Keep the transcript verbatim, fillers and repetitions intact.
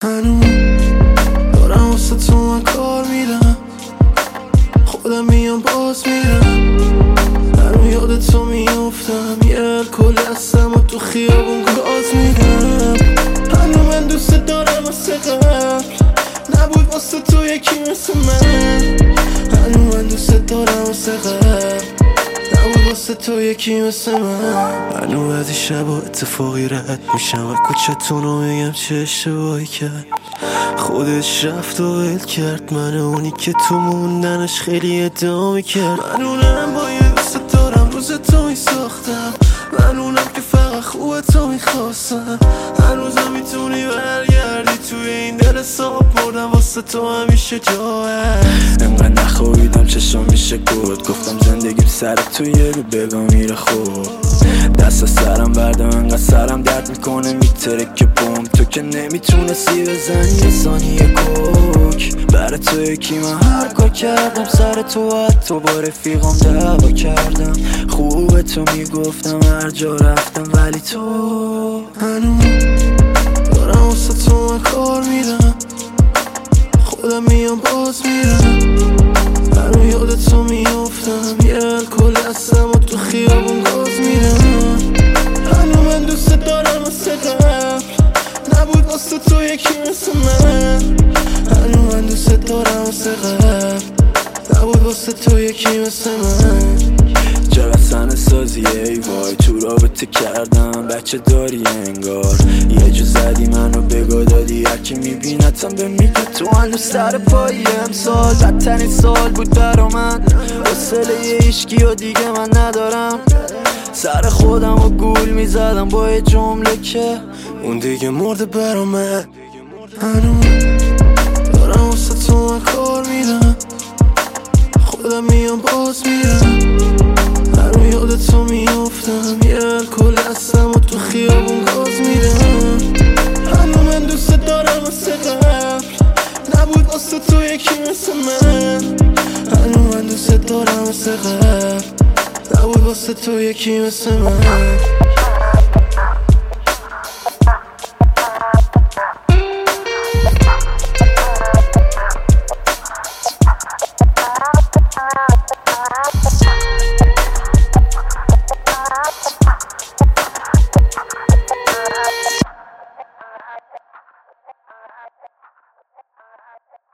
هنوز دارم واسه تو من کار میرم، خودم میام باز میرم. هنوز یاد تو میافتم، یه الکل هستم و تو خیابون گاز میدم. هنوز من دوست دارم واسه قبل نبود واسه تو یکی مثل من. هنوز من دوست دارم واسه قبل نبود واسه تو یکی مثل من. هنوز از این شبا اتفاقی رد میشم و کوچتونو میگم چه اشتباهی کرد. خودش رفت و ول کرد من، اونی که تو موندنش خیلی ادعا میکرد. من اونم با یه دوست دارم روز تو میساختم، من اونم که فقط خوبه تو میخواستم. هنوزم میتونی برگردی توی این دل صاحب بردم، واسه تو همیشه جا هست. انقدر نخوابیدم چشم میشه گفت، گفتم زندگیم سر توی رو بگا میره خوب. دست از سرم بردم انقدر سرم درد میکنه میترکه بوم. تو که نمیتونستی بزنی یه ثانیه کوک، برای تو یکی من هر کار کردم سر تو، حتی با رفیقام دعوا کردم. خوبه تو میگفتم هر جا رفتم، ولی تو هنوز دارم واسه تو من کار میرم، خودم میام باز میرم. هنوز یاد تو میافتم، یه الکل هستم و تو خیابون گاز میرم. هنوز من دوست دارم واسه قبل نبود واسه تو یکی مثل من. هنوز من دوست دارم واسه قبل نبود واسه تو یکی مثل من. چقدر سن سازی ای وای، تو رابطه کردم بچه داری انگار. یه جو زدی منو بگا دادی، هرکی میبینتم به میگه تو هنو سر پایی. امسال بدترین سال بود برا من، حوصله یه عشقی و دیگه من ندارم. سر خودم و گول میزدم با یه جمله که اون دیگه مرده برا من. هنوز دارم واسه تو من کار میرم، خودم میام باز میرم. هنوز یاد تو میافتم، یه الکل هستم و تو خیابون گاز میرم. هنوز من دوست دارم واسه قبل نبود واسه تو یکی مثل من. هنوز من دوست دارم واسه قبل نبود واسه تو یکی مثل من.